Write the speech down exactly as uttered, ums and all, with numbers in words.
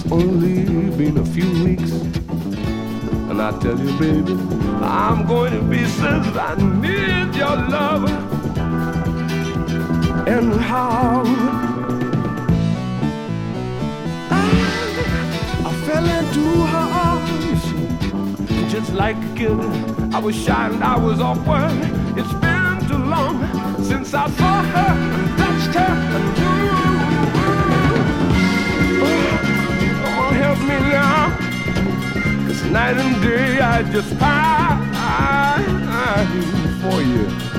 only been a few weeks, and I tell you, baby, I'm going to be since I need your love. And how I, I fell into her arms just like a kid. I was shy and I was awkward. It's been too long since I saw her and touched her and knew. Oh, oh, help me now, 'cause night and day I just pine for you.